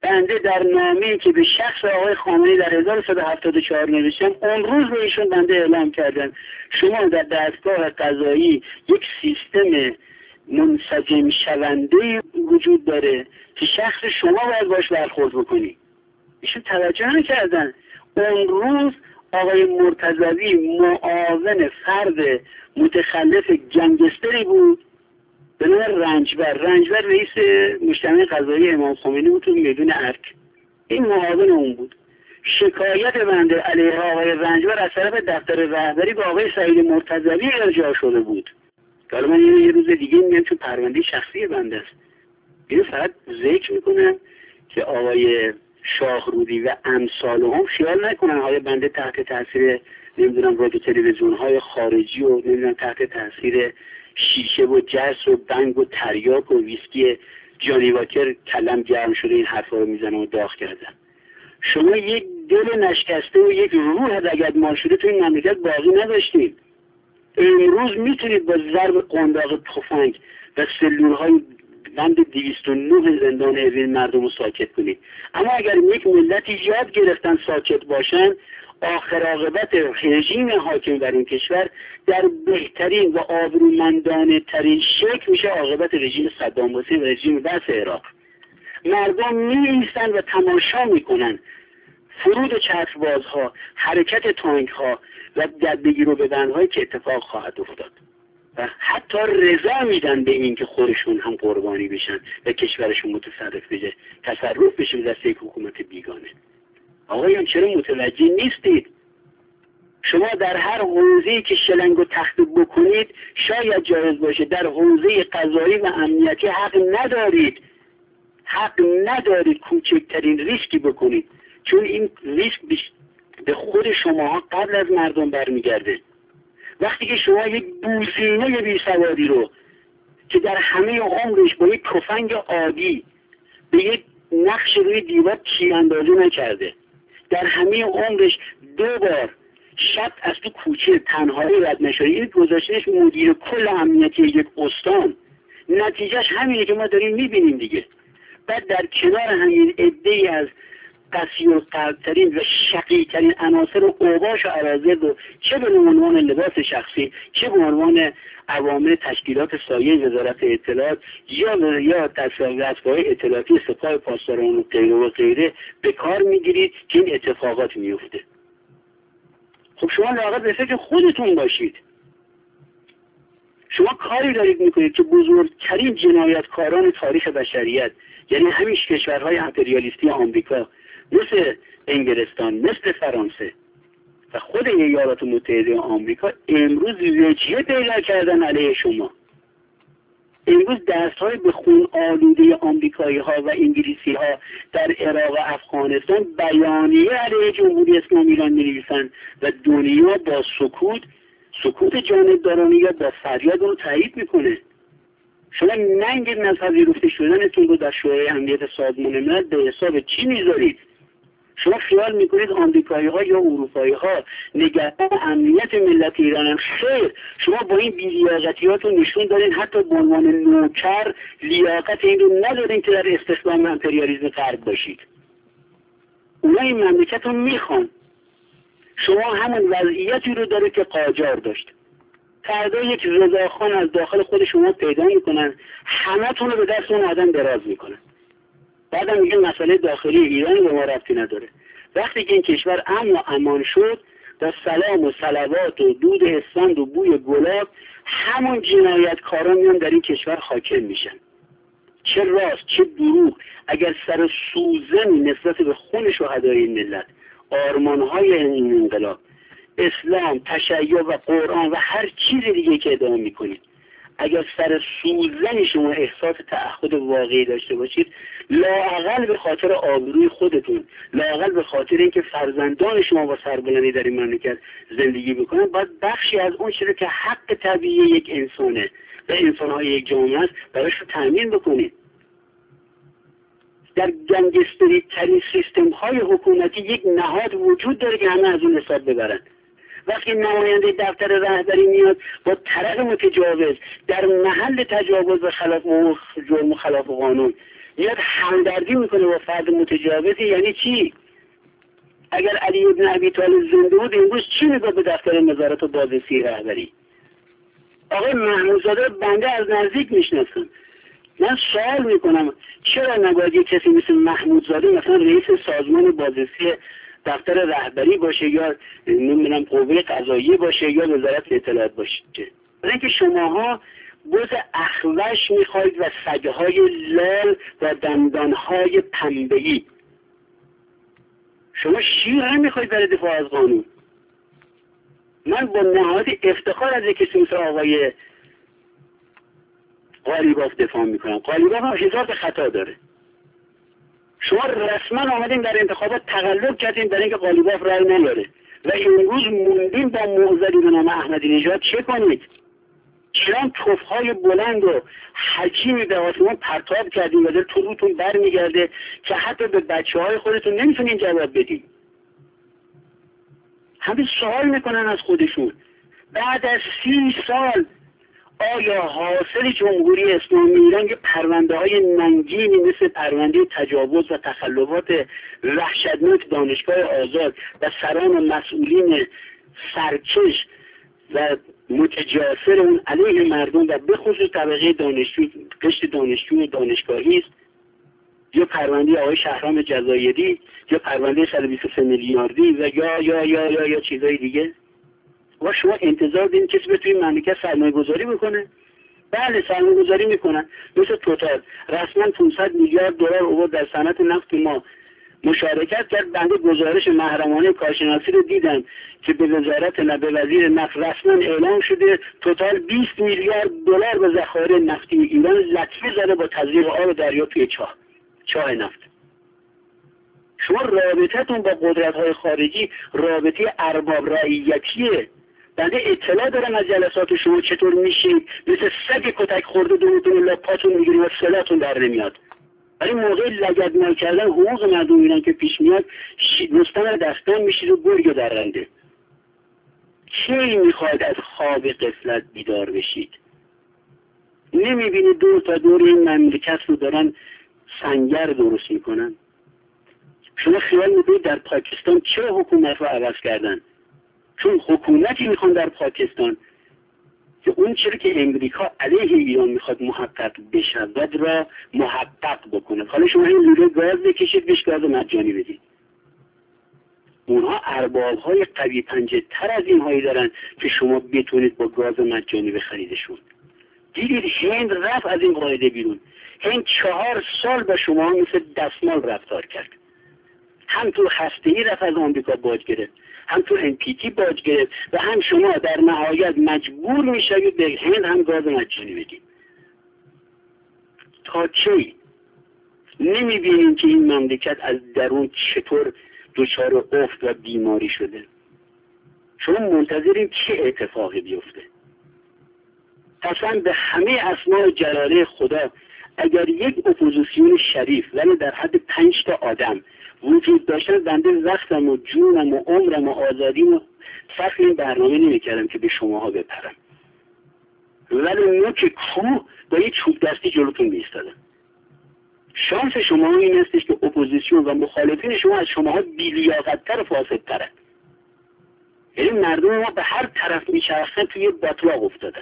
بنده در نامه‌ای که به شخص آقای خامنه‌ای در 1174 نوشتم، اون روز به ایشون بنده اعلام کردم شما در دستگاه قضایی یک سیستم منسجم شونده وجود داره که شخص شما باید باش برخورد بکنی. ایشون توجه نکردن. اون روز آقای مرتضوی معاون فرد متخلف گنگستری بود به نام رنجبر رئیس مجتمع قضایی امام خمینی بود تو میدون ارک. این معاون اون بود. شکایت بنده علیه آقای رنجبر از طرف دفتر رهبری به آقای سعید مرتضوی ارجاع شده بود. حالا من یه روز دیگه میگم چون پرونده شخصی بنده است. اینو فقط ذکر میکنم که آقای شاهرودی و امثال هم خیال نکنن آقای بنده تحت تاثیر نمیدونم رادیو تلویزیون های خارجی و نمیدونم تحت تاثیر شیشه و جرس و بنگ و تریاک و ویسکی جانی واکر کلم گرم شده این حرفا رو میزنه و داغ کردن. شما یک دل نشکسته و یک روح رگد مال شده تو این مملکت باقی نداشتید. امروز میتونید با ضرب قنداق تفنگ و سلولهای بند 209 زندان اوین مردم رو ساکت کنید. اما اگر یک ملتی یاد گرفتن ساکت باشن، آخر عاقبت رژیم حاکم بر این کشور در بهترین و آبرومندانه ترین شکل میشه عاقبت رژیم صدام حسین و رژیم وضع عراق. مردم می ایستن و تماشا میکنن فرود چتربازها، حرکت تانک ها و ددبگیر و ببندهایی که اتفاق خواهد افتاد و حتی رضا میدن به این که خودشون هم قربانی بشن و کشورشون تصرف بشه به دست یک حکومت بیگانه. آقایان چرا متوجه نیستید؟ شما در هر حوزه‌ای که شلنگ و تخته بکنید شاید جایز باشه، در حوزه قضایی و امنیتی حق ندارید کوچکترین ریسکی بکنید، چون این ریسک به خود شما قبل از مردم برمیگرده. وقتی که شما یک بوزینه بی‌سوادی رو که در همه عمرش با یک تفنگ عادی به یک نقش روی دیوار تیراندازی نکرده، در همه عمرش 2 بار شب از تو کوچه تنهایی رد نشده، این گذاشتنش مدیر کل امنیتی یک استان، نتیجهش همینه که ما داریم میبینیم دیگه. بعد در کنار همین عده‌ای از قسی‌القلب‌ترین و شقی‌ترین عناصر و اوباش و اراذل رو چه به عنوان لباس شخصی، چه به عنوان عوامل تشکیلات سایه وزارت اطلاعات یا دستگاه اطلاعاتی سپاه پاسداران و غیره به کار میگیرید که این اتفاقات میفته. خب شما لااقل به فکر خودتون باشید. شما کاری دارید میکنید که بزرگترین جنایتکاران تاریخ بشریت، یعنی همین کشورهای امپریالیستی آمریکا مثل انگلستان، مثل فرانسه و خود ایالات متحده آمریکا، امروز وجهه پیدا کردن علیه شما. امروز دستهای به خون آلوده آمریکایی ها و انگلیسی ها در عراق و افغانستان بیانیه علیه جمهوری اسلامی ایران می نویسن و دنیا با سکوت جانبدارانه یا با فریاد رو تایید میکنه. شما ننگ نپذیرفته شدنتون رو در شورای امنیت سازمان ملل به حساب چی میذارید؟ شما خیال میکنید آمریکایی ها یا اروپایی ها نگهبان امنیت ملت ایران؟ خیر، شما با این بی‌لیاقتیاتون نشون دارین حتی به عنوان نوکر لیاقت این رو ندارین که در استخدام امپریالیسم غرب باشید. اونا این مملکت رو میخوان. شما همون وضعیتی رو داره که قاجار داشت. فردا یک رضاخان از داخل خود شما پیدا میکنن، همه تون رو به دست اون آدم دراز میکنن. بعدم میگن مسئله داخلی ایران به ما ربطی نداره. وقتی که این کشور امن و امان شد، با سلام و صلوات و دود اسفند و بوی گلاب، همون جنایتکاران میان در این کشور حاکم میشن. چه راست چه دروغ، اگر سر سوزنی نسبت به خون شهدای این ملت، آرمانهای این انقلاب، اسلام، تشیع و قرآن و هر چیز دیگه که ادعا میکنید، اگر سر سوزنی شما احساس تعهد واقعی داشته باشید، لااقل به خاطر آبروی خودتون، لااقل به خاطر اینکه فرزندان شما با سربلندی در این مملکت زندگی بکنن، باید بخشی از اون چیزی که حق طبیعی یک انسانه و انسانهای یک جامعه است براش رو تامین بکنید. در گنگستری ترین سیستم های حکومتی یک نهاد وجود داره که همه از اون حساب ببرن. وقتی نماینده دفتر رهبری میاد با طرق متجاوز در محل تجاوز و خلاف جرم و خلاف قانون میاد همدردی میکنه با فرد متجاوزی. یعنی چی؟ اگر علی بن ابی طالب زنده بود امروز چی میگه به دفتر نظارت و بازرسی رهبری؟ آقای محمودزاده بنده از نزدیک میشناسم. من سوال میکنم چرا نباید یک کسی مثل محمودزاده مثلا رئیس سازمان بازرسی دفتر رهبری باشه یا نمیدونم قوه قضاییه باشه یا وزارت اطلاعات باشه؟ برای اینکه شماها بز اخوش میخواید و سگهای لال و دندانهای پنبه‌ای. شما شیر هم میخواید برای دفاع از قانون. من با نهایت افتخار از یک کسی مثل آقای قالیباف دفاع میکنم. قالیباف هم هزار خطا داره. شما رسما آمدین در انتخابات تقلب کردین برای اینکه قالیباف رأی نیاره و امروز موندین با معضلی به نام احمدی نژاد چه کنید؟ چرا توفهای بلند و حجیمی به آسمان پرتاب کردین و در تو روتون بر میگرده که حتی به بچه های خودتون نمیتونین جواب بدین. همه سوال میکنن از خودشون بعد از 30 سال آیا حاصل جمهوری اسلامی ایران که پرونده های ننگینی مثل پرونده تجاوز و تخلفات وحشتناک دانشگاه آزاد و سران و مسئولین سرکش و متجاسر اون علیه مردم و به خصوص طبقه دانشجو، قشر دانشجو و دانشگاهی است، یا پرونده آقای شهرام جزایری یا پرونده 123 میلیاردی و یا چیزای دیگه؟ و شما انتظار دارین کسی به توی مملکت سرمایه گذاری بکنه؟ بله سرمایه گذاری میکنن. مثل توتال رسما 500 میلیارد دلار آورد در صنعت نفت ما مشارکت کرد. بنده گزارش محرمانه کارشناسی رو دیدم که به وزارت به وزیر نفت رسما اعلام شده توتال 20 میلیارد دلار به ذخایر نفتی ایران لطفی زده با تزریق آب دریا توی چاه نفت. شما رابطتون با قدرت‌های خارجی رابطه ارباب رعیتیه. بنده اطلاع دارم از جلسات شما چطور میشید مثل سگ کتک خورده دوتون لا پاتون میگیریم و صلاتون در نمیاد. ولی موقع لگدمال کردن حقوق مردم ایران که پیش میاد مستمر دستان میشید و گرگ درنده. کی میخواد از خواب غفلت بیدار بشید؟ نمیبینید دور تا دور این مملکت رو دارن سنگر درست میکنن؟ شما خیال میکنید در پاکستان چه حکومت رو عوض کردن؟ چون حکومتی میخوان در پاکستان که اون چیزی که امریکا علیه ایران میخواد محقق بشود را محقق بکنه. حالا شما این لوله گاز بکشید بهش گاز مجانی بدید. اونها ارباب‌های قوی پنجه تر از اینهایی دارن که شما بتونید با گاز مجانی بخریدشون. دیدید هند رفت از این قاعده بیرون. هند 4 سال با شما مثل دستمال رفتار کرد. هم تو هسته‌ای رفت از آمریکا باج گرفت، هم تو NPT باج گرفت و هم شما در نهایت مجبور میشوید به هند هم گاز مجانی بدید. تا کی؟ نمیبینین که این مملکت از درون چطور دچار افت و بیماری شده؟ شما منتظرین چه اتفاقی بیفته؟ قسم به همه اسماء و جلاله خدا اگر یک اپوزیسیون شریف ولی در حد 5 تا آدم وجود داشتن بنده وقتم و جونم و عمرم و آزادیم و صرف این برنامه نمی کردم که به شماها بپرم. ولی نوک کوه با یک چوب دستی جلوتون میستادم. شانس شما این استش که اپوزیسیون و مخالفین شما از شماها بی‌لیاقت‌تر و فاسدترن. یعنی مردم ما به هر طرف میچرخن توی باطلاق افتادن.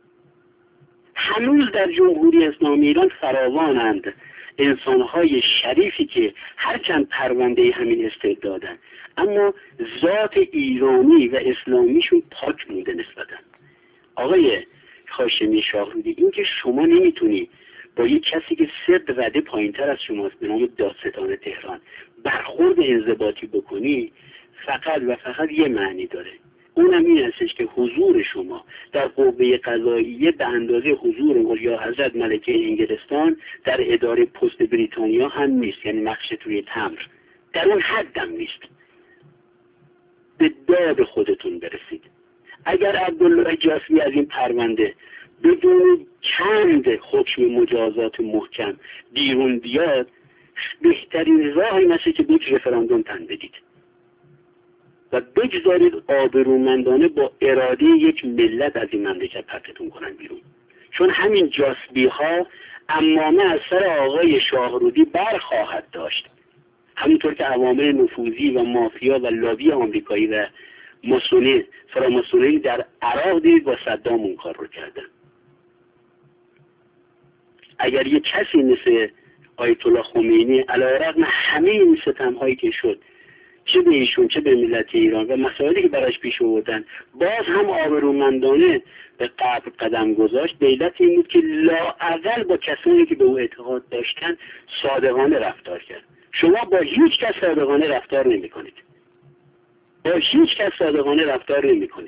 هنوز در جمهوری اسلامی ایران فراوانند انسانهای شریفی که هرچند پرونده همین استعدادن اما ذات ایرانی و اسلامیشون پاک مونده نسبتاً. آقای هاشمی شاهرودی، این که شما نمیتونی با یک کسی که 3 رده پایینتر از شماست به نام دادستان تهران برخورد انضباطی بکنی فقط و فقط یه معنی داره. اونم این هستش که حضور شما در قوه قضاییه به اندازه حضور اولیا حضرت ملکه انگلستان در اداره پست بریتانیا هم نیست. یعنی نقش توی تمر در اون حدم نیست. به داد خودتون برسید. اگر عبدالله جاسمی از این پرونده بدون چند حکم مجازات محکم بیرون بیاد، بهترین راه این است که یک رفراندوم تن بدید و بگذارید آبرومندانه با اراده یک ملت از این مملکت پرتتون کنن بیرون. چون همین جاسبی ها عمامه از سر آقای شاهرودی برخواهد داشت. همینطور که عوامل نفوذی و مافیا و لابی آمریکایی و فراماسونی در عراق دید با صدام اون کار رو کردن. اگر یک کسی مثل آیت الله خمینی علیرغم همه این ستم‌هایی که شد، چه به ایشون چه به ملت ایران و مسائلی که براش پیش آوردن، باز هم آبرومندانه به قبر قدم گذاشت، به علت این بود که لااقل با کسانی که به او اعتقاد داشتن صادقانه رفتار کرد. شما با هیچ کس صادقانه رفتار نمی کنید. با هیچ کس صادقانه رفتار نمی کنید.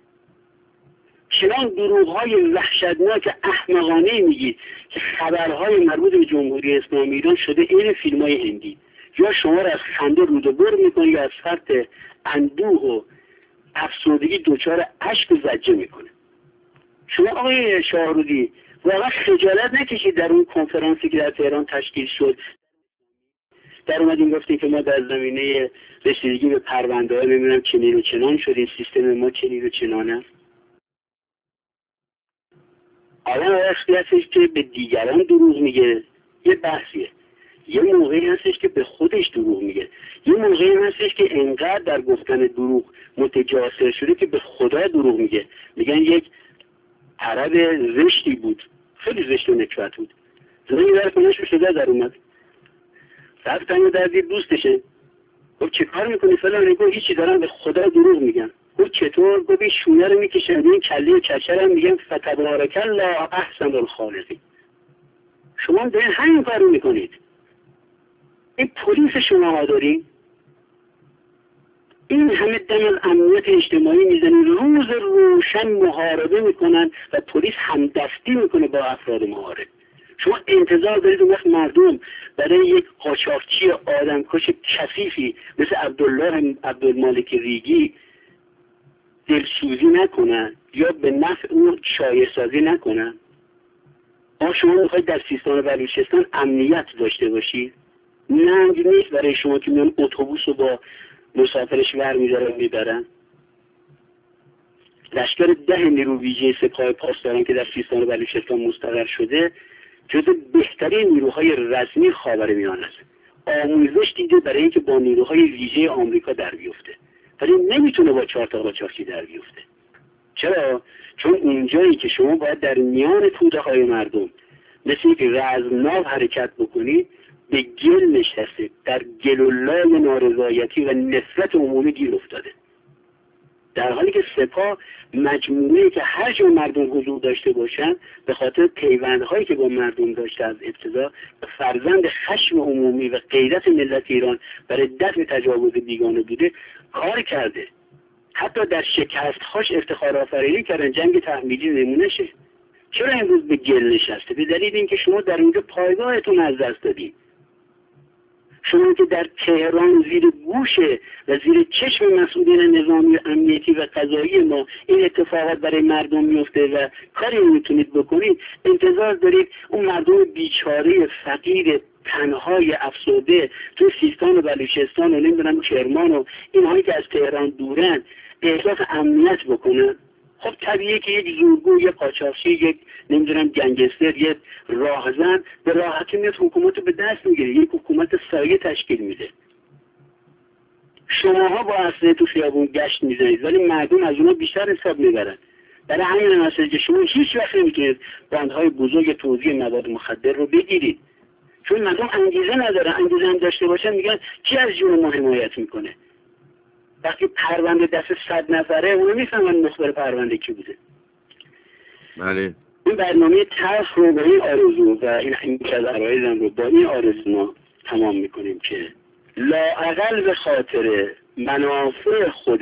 چنان دروغ‌های وحشتناک احمقانه میگید که خبرهای مربوط به جمهوری اسلامی ایران شده این فیلم‌های هندی. یا شما را از خنده رود و بر میکنه یا از فرط اندوه و افسردگی دچار اشک و زجه میکنه. شما آقای شاهرودی واقعا خجالت نکشید در اون کنفرانسی که در تهران تشکیل شد در اومدیم گفتیم که ما در زمینه رسیدگی به پرونده ها نمیدونم چنین و چنان شدیم، سیستم ما چنین و چنانه. الان وقتی هستش که به دیگران دروغ میگه یه بحثیه، یه موقعی هستش که به خودش دروغ میگه، یه موقعی هستش که انقدر در گفتن دروغ متجاسر شده که به خدا دروغ میگه. میگن یک عرب زشتی بود، خیلی زشت و نکبت بود، زنی در کنش شده در اومد رفتن و در دید دوستشه. گفت چه کار میکنی فلان؟ گفت هیچی، دارم به خدا دروغ میگم. گفت چطور؟ گفت این شونه رو میکشن این کله کچر هم میگم فتبارک الله احسن الخالقین. شما دارین همین کارو میکنید. این پلیس شما ها دارین، این همه دم از امنیت اجتماعی میزنین، روز روشن محاربه میکنن و پلیس همدستی میکنه با افراد محارب. شما انتظار دارید اون وقت مردم برای یک قاچاقچی آدمکش کثیفی مثل عبدالمالک ریگی دلسوزی نکنن یا به نفع اون شایع سازی نکنن؟ شما میخواید در سیستان و بلوچستان امنیت داشته باشید؟ ننگ نیست برای شما که میان اتوبوس رو با مسافرش برمیدارن میبرن؟ لشکر 10 نیرو ویژه سپاه پاسداران که در سیستان و بلوچستان مستقر شده جزو بهترین نیروهای رسمی خاورمیانه است. آموزش دیده برای اینکه با نیروهای ویژه آمریکا در بیفته، ولی نمیتونه با 4 تا قاچاقچی در بیفته. چرا؟ چون اونجایی که شما باید در میان توده های مردم مثل یک رزمناو حرکت بکنید، به گل نشسته، در گلولای نارضایتی و نفرت عمومی گیر افتاده، در حالی که سپاه مجموعه‌ای که هر جا مردم حضور داشته باشن به خاطر پیوندهایی که با مردم داشته از ابتدا و فرزند خشم عمومی و غیرت ملت ایران برای دفع تجاوز بیگانه بوده کار کرده. حتی در شکست‌هاش افتخار آفرینی کردن، جنگ تحمیلی نمونهشه. چرا امروز به گل نشسته؟ به دلیل اینکه شما در اونجا پایگاهتون از دست دادید. شما که در تهران زیر گوش و زیر چشم مسئولین نظامی و امنیتی و قضایی ما این اتفاقات برای مردم میفته و کاری میتونید بکنید، انتظار دارید اون مردم بیچاره فقیر تنهای افسرده تو سیستان و بلوچستان و نمیدونم کرمان و اینهایی که از تهران دورن احساس امنیت بکنن؟ خب طبیعیه که یک زورگو، یک قاچاقچی، یک نمیدونم گنگستر، یک راهزن به راحتی میاد حکومت رو به دست میگیره، یک حکومت سایه تشکیل میده. شماها با اسلحه تو خیابون گشت میزنید ولی مردم از اونها بیشتر حساب میبرن. برای همین مسئله که شما هیچ وقت نمیتونید بندهای بزرگ توزیع مواد مخدر رو بگیرید، چون مردم انگیزه ندارن. انگیزه هم داشته باشن میگن کی از جون ما حمایت میکنه؟ وقتی پرونده دست 100 نفره اونو میفهمن مخبر پرونده کی بوده. بله. این برنامه تلخ رو با این آرزو و این که از عرایزم رو با این آرزو ما تمام میکنیم که لااقل به خاطر منافع خود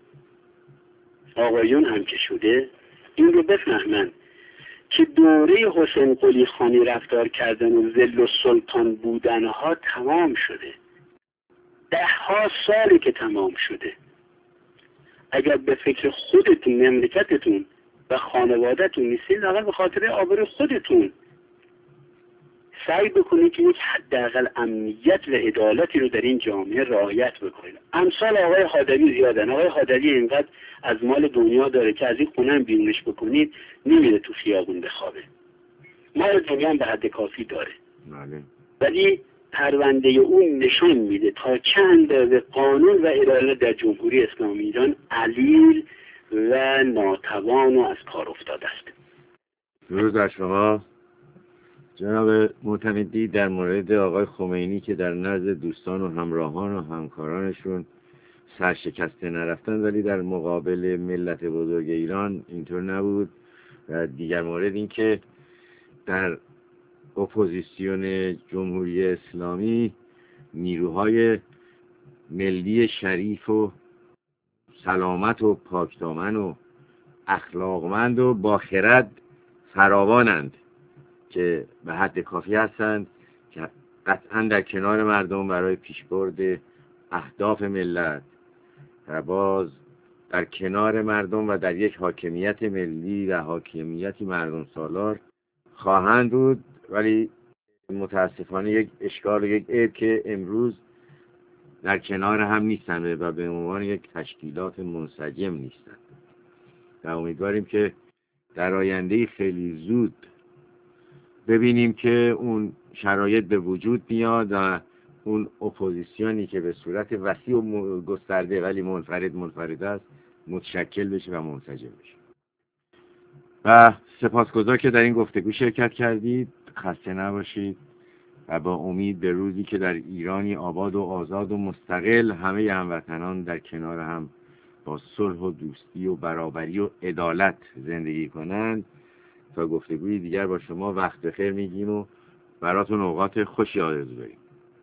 آقایون هم که شده این رو بفهمن که دوره حسین قلی خانی رفتار کردن و ذل و سلطان بودنها تمام شده. 10 سالی که تمام شده. اگر به فکر خودتون، مملکتتون و خانوادهتون نیستید، لااقل به خاطر آبروی خودتون سعی بکنید که یک حداقل امنیت و عدالتی رو در این جامعه رعایت بکنید. امثال آقای حادری زیادن. آقای حادری اینقدر از مال دنیا داره که از این خونه بیرونش بکنید نمیره تو خیابون بخوابه. مال دنیا به حد کافی داره، بله. ولی پرونده اون نشان میده تا چه اندازه قانون و عدالت در جمهوری اسلامی ایران علیل و ناتوان و از کار افتاده است. درود بر شما جناب معتمدی. در مورد آقای خمینی که در نزد دوستان و همراهان و همکارانشون سرشکسته نرفتن، ولی در مقابل ملت بزرگ ایران اینطور نبود. و دیگر مورد این که در اپوزیسیون جمهوری اسلامی نیروهای ملی شریف و سلامت و پاکدامن و اخلاقمند و با خرد فراوانند که به حد کافی هستند که قطعا در کنار مردم برای پیشبرد اهداف ملت و باز در کنار مردم و در یک حاکمیت ملی و حاکمیتی مردم سالار خواهند بود. ولی متاسفانه یک اشکال و یک عیب که امروز در کنار هم نیستند و به عنوان یک تشکیلات منسجم نیستند و امیدواریم که در آینده خیلی زود ببینیم که اون شرایط به وجود میاد و اون اپوزیسیونی که به صورت وسیع و گسترده ولی منفرد است متشکل بشه و منسجم بشه. و سپاسگزار که در این گفتگو شرکت کردید. خسته نباشید و با امید به روزی که در ایرانی آباد و آزاد و مستقل همه هموطنان در کنار هم با صلح و دوستی و برابری و عدالت زندگی کنند. تا گفتگوی دیگر با شما وقت بخیر میگیم و براتون اوقات خوشی آرزو داریم.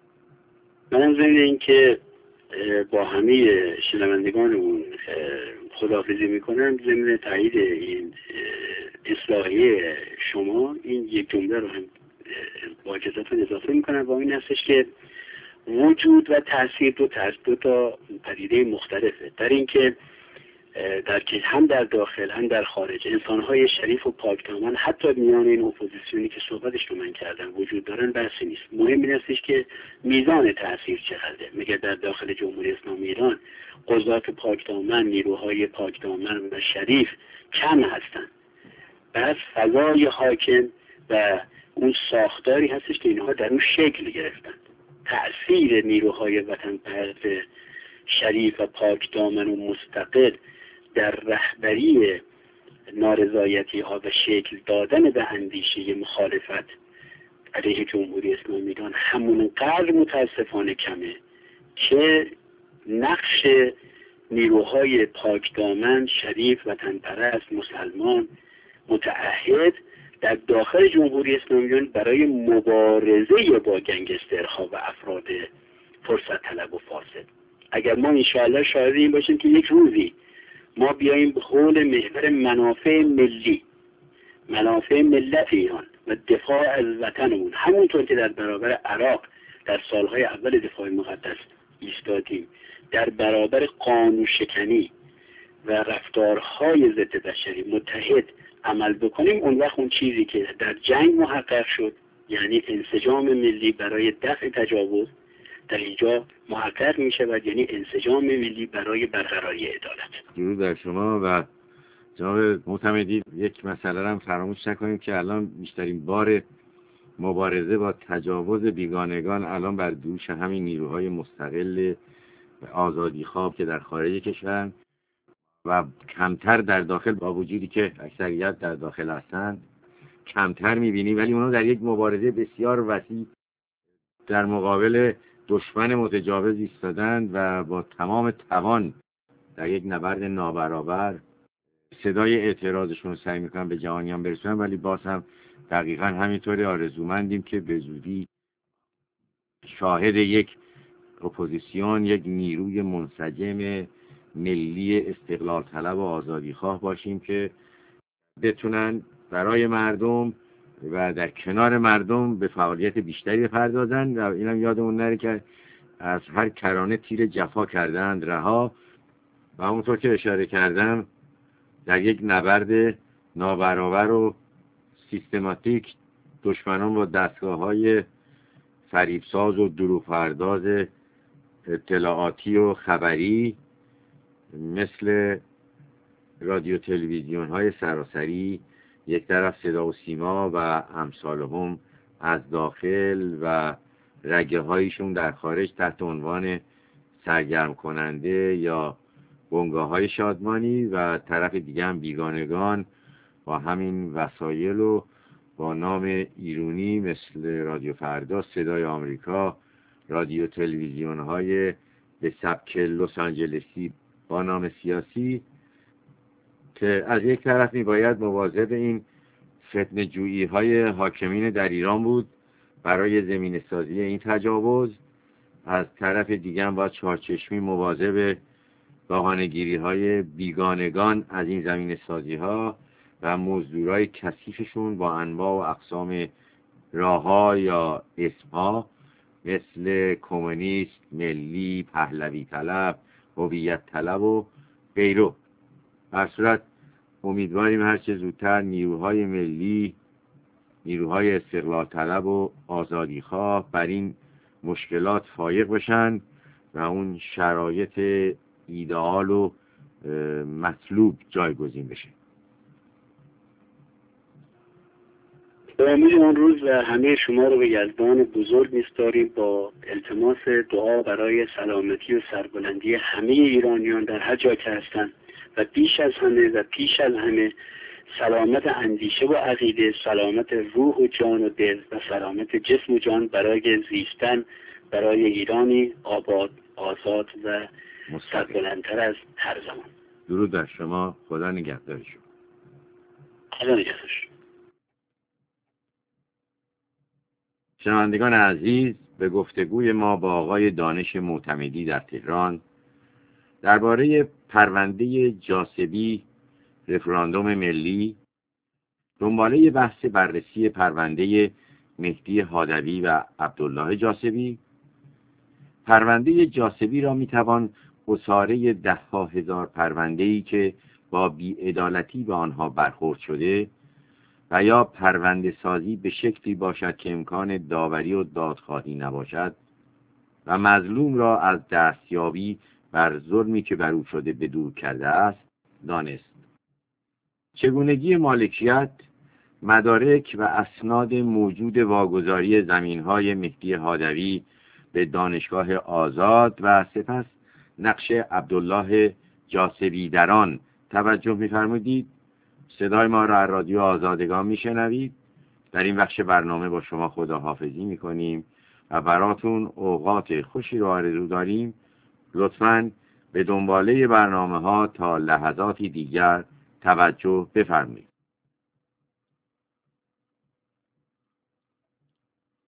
منم ضمن این که با همه شنوندگانمون خداحافظی میکنم، ضمن تایید این اصلاحیه شما این یک جمله رو هم با اجازهتون اضافه میکنم و این هستش که وجود و تاثیر دو تا پدیده مختلفه، در این که هم در داخل هم در خارج انسان‌های شریف و پاکدامن حتی میان این اپوزیسیونی که صحبتش رو من کردم وجود دارن، بحثی نیست. مهم این هستش که میزان تاثیر چقدره. میگه در داخل جمهوری اسلامی ایران قضات پاکدامن، نیروهای پاکدامن و شریف کم هستن، بس فضای حاکم و اون ساختاری هستش که اینها در اون شکل گرفتن. تأثیر نیروهای وطن پرست شریف و پاکدامن و مستقل در رهبری نارضایتی ها و شکل دادن به اندیشه مخالفت علیه جمهوری اسلامی ایران همونقدر متاسفانه کمه که نقش نیروهای پاکدامن، شریف، وطن پرست، مسلمان، متعهد در داخل جمهوری اسلامی ایران برای مبارزه با گنگسترها و افراد فرصت طلب و فاسد. اگر ما انشاءالله شاهد این باشیم که یک روزی ما بیاییم به حول محور منافع ملی، منافع ملت ایران و دفاع از وطنمون، همونطور که در برابر عراق در سالهای اول دفاع مقدس ایستادیم، در برابر قانون شکنی و رفتارهای ضد بشری متحد عمل بکنیم، اون وقت اون چیزی که در جنگ محقق شد، یعنی انسجام ملی برای دفع تجاوز، در اینجا محقق می شود، یعنی انسجام ملی برای برقراری عدالت. درود بر شما و جناب معتمدی. یک مسئله هم فراموش نکنیم که الان بیشترین بار مبارزه با تجاوز بیگانگان الان بر دوش همین نیروهای مستقل آزادیخواه که در خارج کشور و کمتر در داخل، با وجودی که اکثریت در داخل هستند کمتر می‌بینیم، ولی اونا در یک مبارزه بسیار وسیع در مقابل دشمن متجاوز ایستادند و با تمام توان در یک نبرد نابرابر صدای اعتراضشون رو سعی میکنن به جهانیان برسونن. ولی باز هم دقیقا همینطوری آرزومندیم که به زودی شاهد یک اپوزیسیون، یک نیروی منسجم ملی استقلال طلب و آزادی خواه باشیم که بتونن برای مردم و در کنار مردم به فعالیت بیشتری بپردازن. و اینم یادمون نره که از هر کرانه تیر جفا کردند رها و همونطور که اشاره کردم در یک نبرد نابرابر و سیستماتیک دشمنان با دستگاه‌های فریبساز و دروغ پرداز اطلاعاتی و خبری مثل رادیو تلویزیون های سراسری یک طرف صدا و سیما و امثالهم از داخل و رگه هایشون در خارج تحت عنوان سرگرم کننده یا بنگاه های شادمانی و طرف دیگه هم بیگانگان با همین وسایل و با نام ایرانی مثل رادیو فردا، صدای آمریکا، رادیو تلویزیون های به سبک لس آنجلسی با نام سیاسی، که از یک طرف میباید مواظب این فتنه جویی های حاکمین در ایران بود برای زمین سازی این تجاوز، از طرف دیگه هم باید چارچشمی مواظب بهانه‌گیری های بیگانگان از این زمین سازی ها و مزدورای کثیفشون با انواع و اقسام راه‌ها یا اسمها مثل کمونیست، ملی، پهلوی طلب، هویت طلب و غیره. در صورت امیدواریم هرچه زودتر نیروهای ملی، نیروهای استقلال طلب و آزادیخواه بر این مشکلات فایق بشن و اون شرایط ایدئال و مطلوب جایگزین بشه. به امید اون روز و همه شما رو به یزدان بزرگ می‌سپاریم با التماس دعا برای سلامتی و سربلندی همه ایرانیان در هر جا که هستند و بیش از همه سلامت اندیشه و عقیده، سلامت روح و جان و دل و سلامت جسم و جان برای زیستن برای ایرانی آباد، آزاد و سربلندتر از هر زمان. درود بر شما. خدا نگهدار شما. خدا نگهدار شما. شنوندگان عزیز، به گفتگوی ما با آقای دانش معتمدی در تهران درباره پرونده جاسبی رفراندوم ملی، دنباله بحث بررسی پرونده مهدی هادوی و عبدالله جاسبی. پرونده جاسبی را میتوان اساره ده‌ها هزار پرونده‌ای که با بی‌عدالتی به آنها برخورد شده و یا پرونده سازی به شکلی باشد که امکان داوری و دادخواهی نباشد و مظلوم را از دستیابی بر ظلمی که بر او شده بدور کرده است دانست. چگونگی مالکیت، مدارک و اسناد موجود واگذاری زمین‌های مهدی هادوی به دانشگاه آزاد و سپس نقش عبدالله جاسبی در آن توجه می‌فرمودید. صدای ما را از رادیو آزادگان میشنوید. در این بخش برنامه با شما خداحافظی میکنیم و براتون اوقات خوشی را آرزو داریم. لطفاً به دنباله برنامه ها تا لحظاتی دیگر توجه بفرمایید.